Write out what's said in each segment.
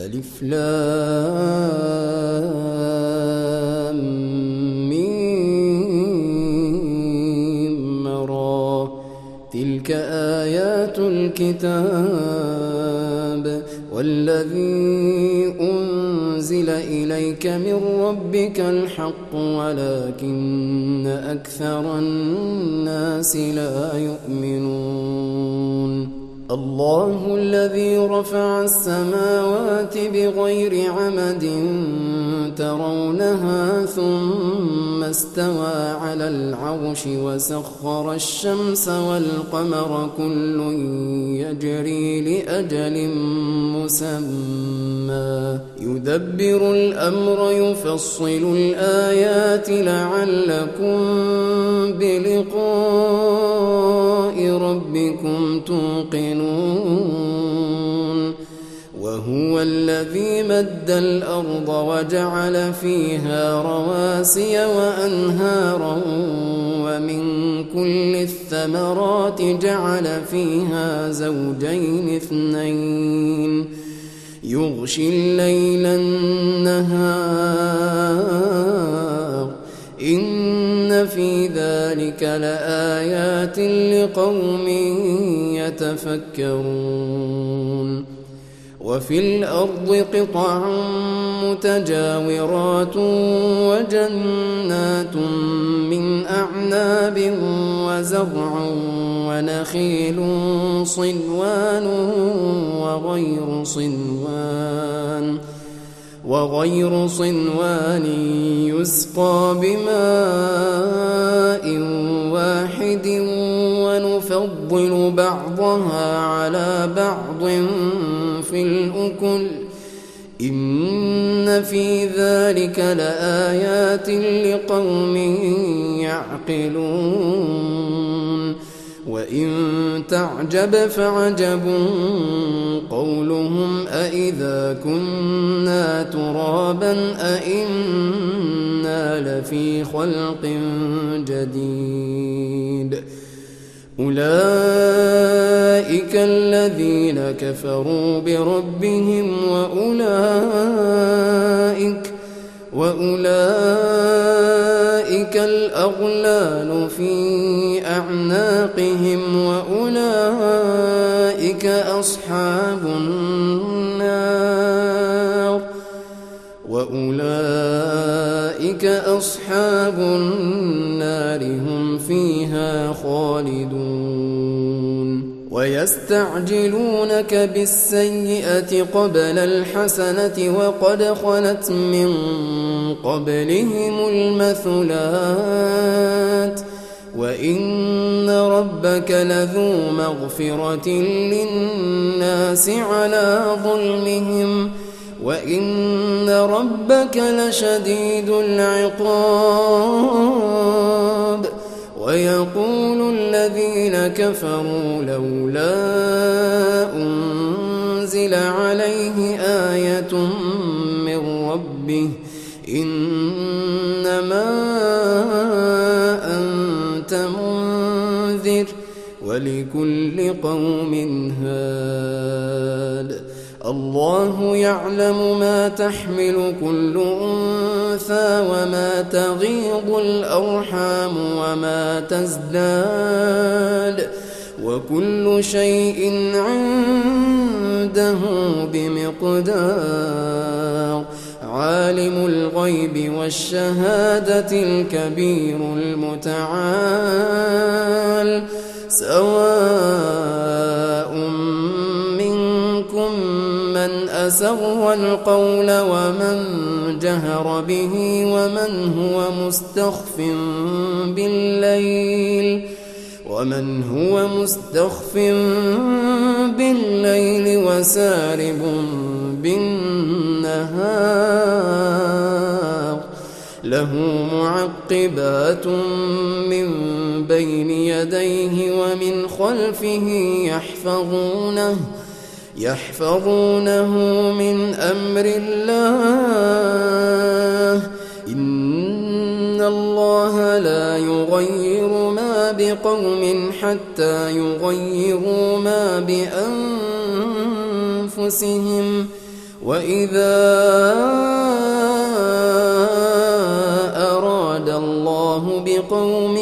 ألف لام ميم را تلك آيات الكتاب والذي أنزل إليك من ربك الحق ولكن أكثر الناس لا يؤمنون الله الذي رفع السماوات بغير عمد ترونها ثم استوى على العرش وسخر الشمس والقمر كل يجري لأجل مسمى يدبر الأمر يفصل الآيات لعلكم بلقاء ربكم توقنون وهو الذي مد الأرض وجعل فيها رواسي وأنهارا ومن كل الثمرات جعل فيها زوجين اثنين يغشي الليل النهار إن في ذلك لآيات لقوم يتفكرون وفي الأرض قطع متجاورات وجنات من أعناب وزرع ونخيل صنوان وغير صنوان يسقى بماء واحد ونفضل بعضها على بعض في الأكل إن في ذلك لآيات لقوم يعقلون وإن تعجب فعجب قولهم أإذا كنا ترابا أإنا لفي خلق جديد أولئك الذين كفروا بربهم وأولئك الأغلال في أعناقهم وأولئك أصحاب النار هم فيها خالدون ويستعجلونك بالسيئة قبل الحسنة وقد خلت من قبلهم المثلات وإن ربك لذو مغفرة للناس على ظلمهم وإن ربك لشديد العقاب ويقول الذين كفروا لولا أنزل عليه آية من ربه إنما أنت منذر ولكل قوم هاد الله يعلم ما تحمل كل أنثى وما تغيض الأرحام وما تزداد وكل شيء عنده بمقدار عالم الغيب والشهادة الكبير المتعال سواء منكم من أسر القول ومن جهر به ومن هو مستخف بالليل وسارب بالنهار له معقبات من بين يديه ومن خلفه يحفظونه من أمر الله إن الله لا يغير ما بقوم حتى يغيروا ما بأنفسهم وإذا أراد الله بقوم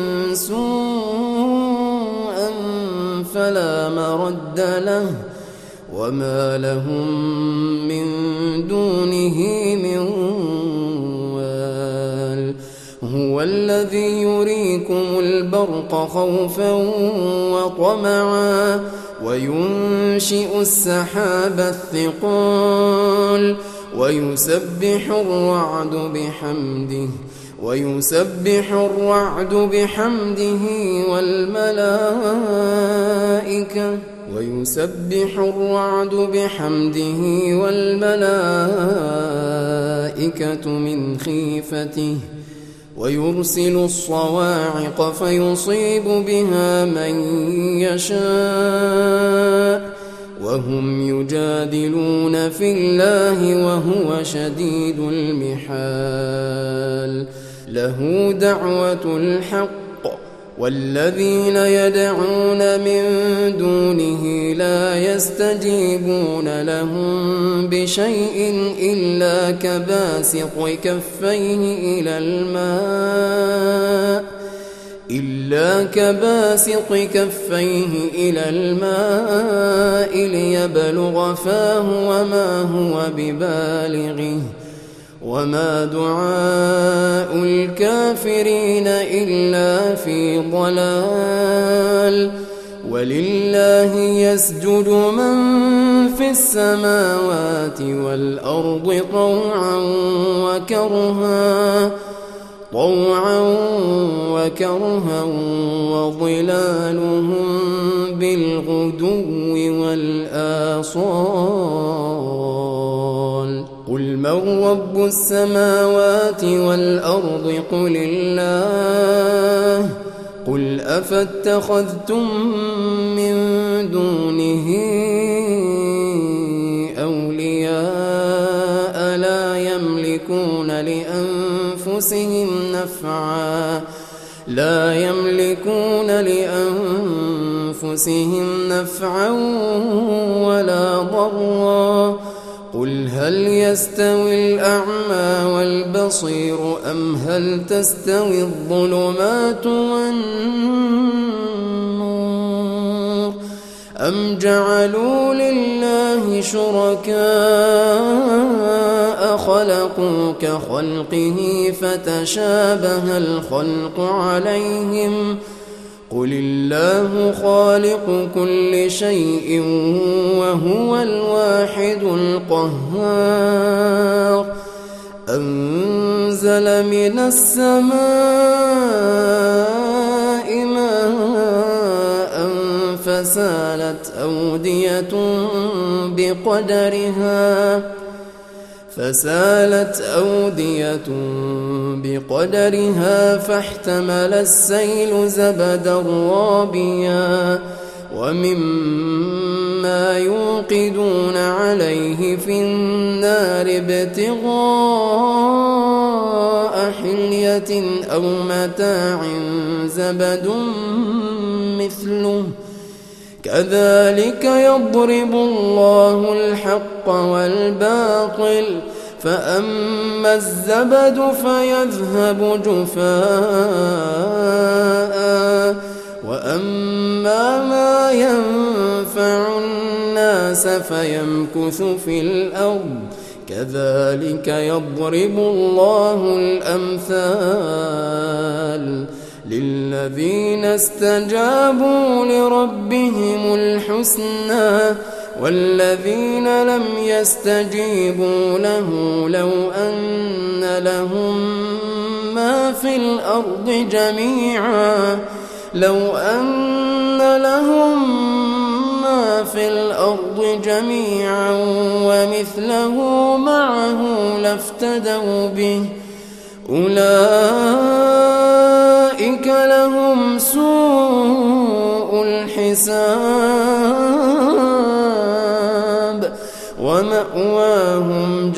سوءا فلا مرد له وما لهم من دونه من وال هو الذي يريكم البرق خوفا وطمعا وينشئ السحاب الثقال ويسبح الرعد بحمده والملائكة من خيفته ويرسل الصواعق فيصيب بها من يشاء وهم يجادلون في الله وهو شديد المحال له دعوة الحق والذين يدعون من دونه لا يستجيبون لهم بشيء إلا كباسط كفيه إلى الماء ليبلغ فاه وما هو ببالغه وما دعاء الكافرين إلا في ضلال ولله يسجد من في السماوات والأرض طوعا وكرها وظلالهم بالغدو والآصال قل من رب السماوات والأرض قل الله قل أفاتخذتم من دونه أولياء لا يملكون لأنفسهم نفعا ولا ضرا قل هل يستوي الأعمى والبصير أم هل تستوي الظلمات والنور أم جعلوا لله شركاء خلقوا كخلقه فتشابه الخلق عليهم قل الله خالق كل شيء وهو الواحد القهار أنزل من السماء ماء فسالت أودية بقدرها فاحتمل السيل زبدا رابيا ومما يوقدون عليه في النار ابتغاء حلية أو متاع زبد مثله كذلك يضرب الله الحق والباطل فأما الزبد فيذهب جفاء وأما ما ينفع الناس فيمكث في الأرض كذلك يضرب الله الأمثال للذين استجابوا لربهم الحسنى والذين لم يستجيبوا له لو أن لهم ما في الأرض جميعا ومثله معه لافتدوا به أولئك لهم سوء الحساب ومأواهم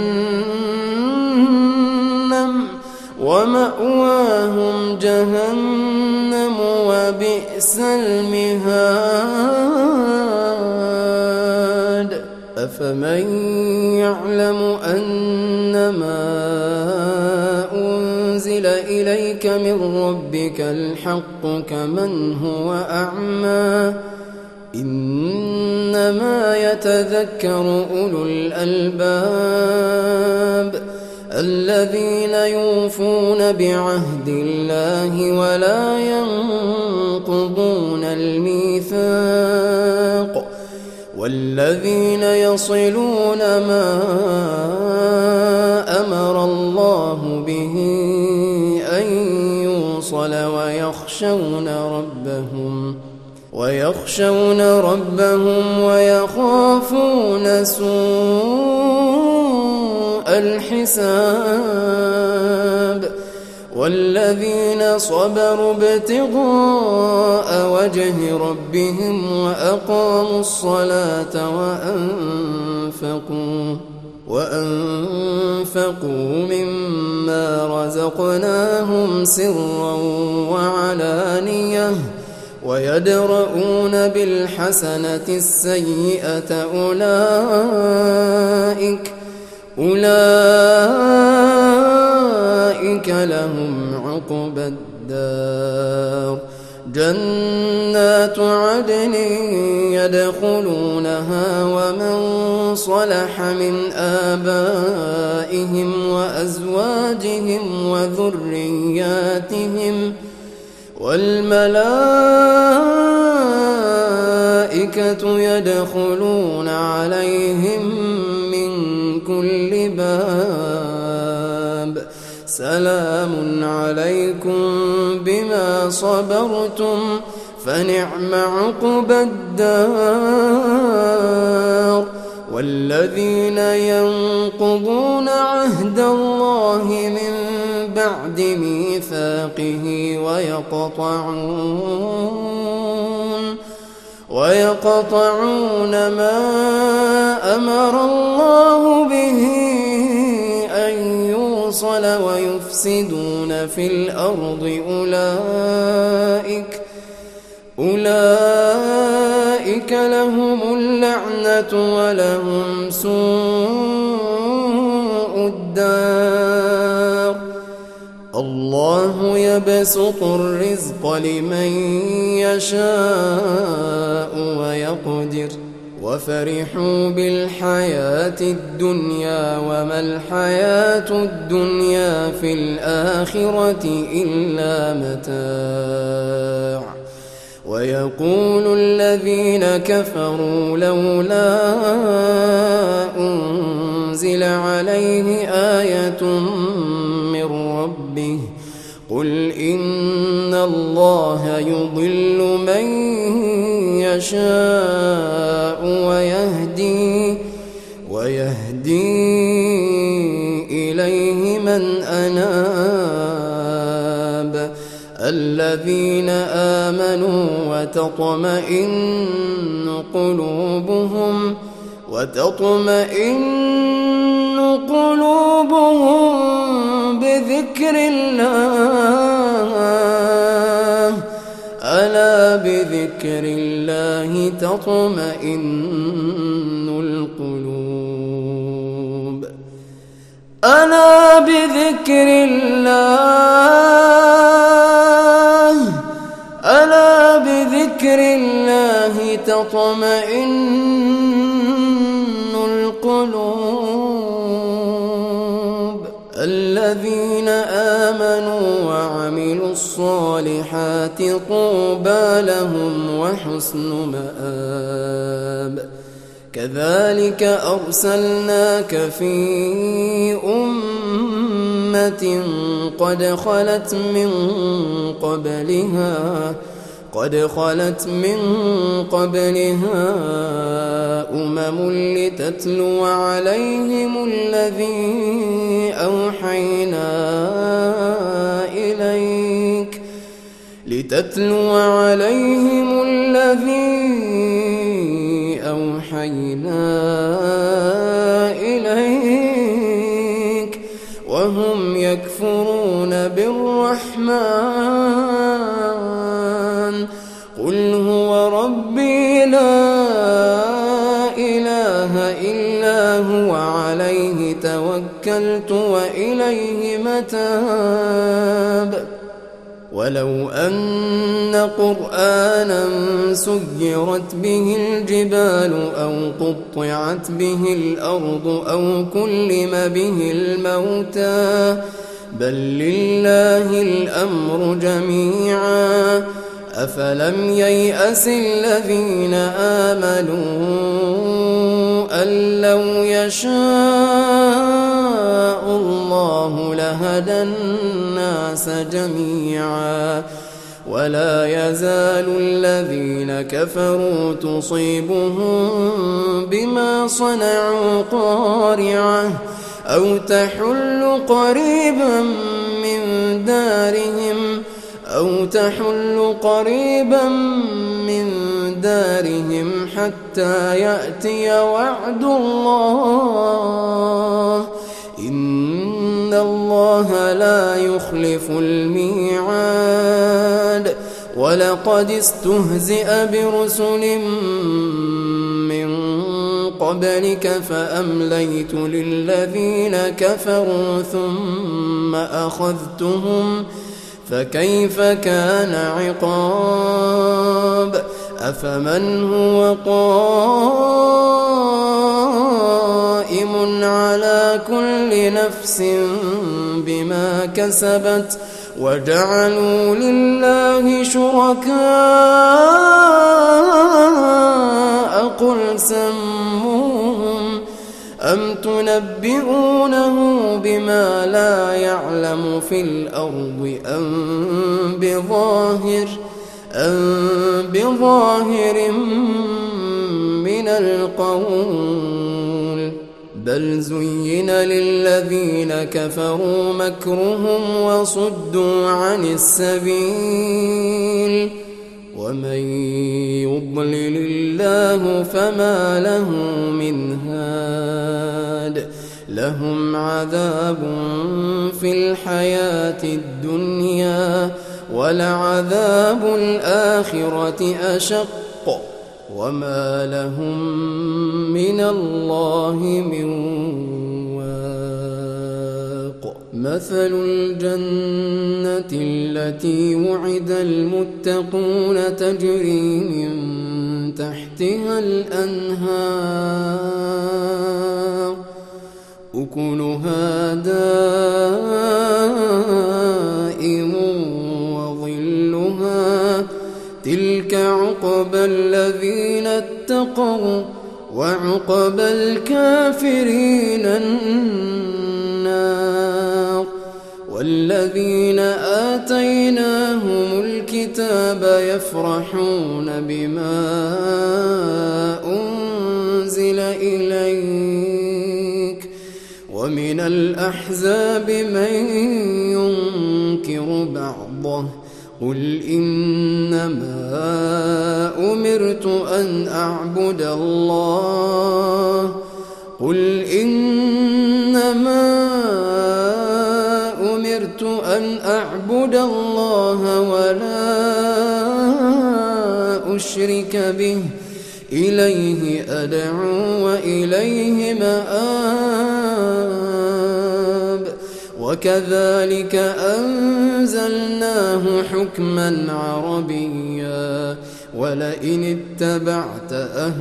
جهنم وبئس المهاد أفمن يعلم أنما أنزل إليك من ربك الحق كمن هو أعمى إنما يتذكر أولو الألباب الذين يوفون بعهد الله ولا ينقضون الميثاق والذين يصلون ما أمر الله به أن يوصل ويخشون ربهم ويخافون سوء الحساب والذين صبروا ابتغاء وجه ربهم وأقاموا الصلاة وأنفقوا مما رزقناهم سرا وعلانية ويدرؤون بالحسنة السيئة أولئك لهم عقبى الدار جنات عدن يدخلونها ومن صلح من آبائهم وأزواجهم وذرياتهم والملائكة يدخلون عليهم من كل باب سلام عليكم بما صبرتم فنعم عقبى الدار والذين ينقضون عهد الله من بعد ميثاقه ويقطعون ما أمر الله به أن يوصل ويفسدون في الأرض أولئك لهم اللعنة ولهم سوء الدار الله يبسط الرزق لمن يشاء ويقدر وفرحوا بالحياة الدنيا وما الحياة الدنيا في الآخرة إلا متاع ويقول الذين كفروا لولا أنزل عليه آية من ربه قل إن الله يضل من يشاء ويهدي إليه من أناب الذين آمنوا وتطمئن قلوبهم بذكر الله ألا بذكر الله تطمئن القلوب ألا بذكر الله تطمئن القلوب الذين آمنوا وعملوا الصالحات طوبى لهم وحسن مآب كذلك أرسلناك في أمة قد خلت من قبلها أمم لتتلو عليهم الذي أوحينا إليك وهم يكفرون بالرحمن قل هو ربي لا إله إلا عليه توكلت وإليه متاب ولو أن قرآنا سيرت به الجبال أو قطعت به الأرض أو كلم به الموتى بل لله الأمر جميعا أفلم ييأس الذين آمنوا أن لو يشاء الله لهدى الناس جميعا ولا يزال الذين كفروا تصيبهم بما صنعوا قارعة أو تحل قريبا من دارهم حتى يأتي وعد الله إن الله لا يخلف الميعاد ولقد استهزئ برسل من قبلك فأمليت للذين كفروا ثم أخذتهم فكيف كان عقاب أفمن هو قائم على كل نفس بما كسبت وجعلوا لله شركاء قل سموهم أم تنبئونه بما لا يعلم في الأرض أم بظاهر من القول بل زين للذين كفروا مكرهم وصدوا عن السبيل ومن يضلل الله فما له من هاد لهم عذاب في الحياة الدنيا ولعذاب الآخرة أشق وما لهم من الله من واق مثل الجنة التي وعد المتقون تجري من تحتها الأنهار أكلها دائم وظلها تلك عقبى الذين اتقوا وعقبى الكافرين النار والذين آتيناهم الكتاب يفرحون بما أنزل إليك ومن الأحزاب من ينكر بعضه قل إنما أمرت أن أعبد الله ولا أشرك به إليه أدعو وإليه مآب وكذلك أنزلناه حكما عربيا ولئن اتبعت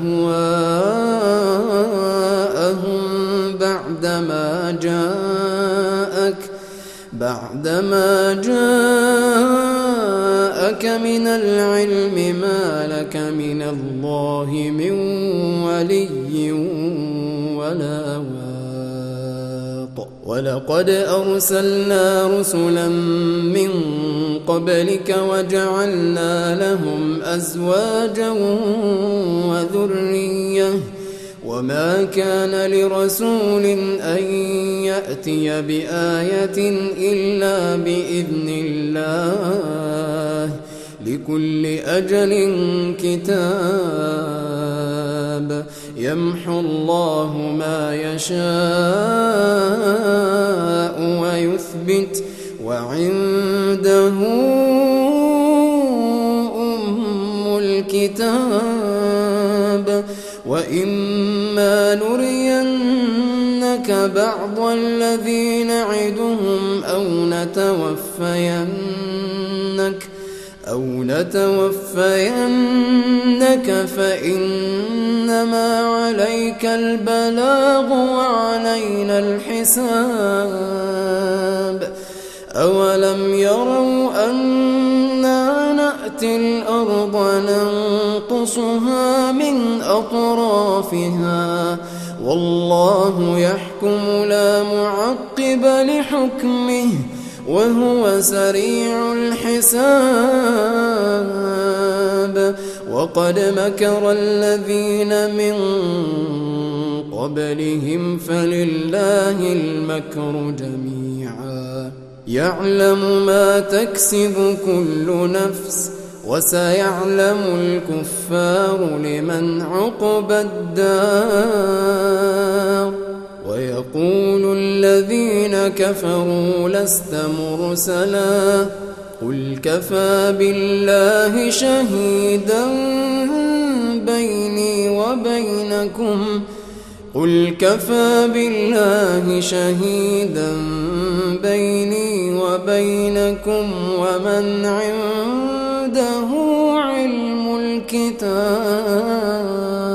أهواءهم بعدما جاءك من العلم ما لك من الله من ولي ولا واق ولقد أرسلنا رسلا من قبلك وجعلنا لهم أزواجا وذرية وما كان لرسول أن يأتي بآية إلا بإذن الله لكل أجل كتاب يمحو الله ما يشاء ويثبت وعنده أم الكتاب وإما نرينك بعض الذي نعدهم أو نتوفينك فإنما عليك البلاغ وعلينا الحساب أولم يروا أنا نأتي الأرض ننقصها من أطرافها والله يحكم لا معقب لحكمه وهو سريع الحساب وقد مكر الذين من قبلهم فلله المكر جميعا يعلم ما تكسب كل نفس وسيعلم الكفار لمن عقبى الدار ويقول الذين كفروا لست مرسلا قل كفى بالله شهيدا بيني وبينكم ومن عنده علم الكتاب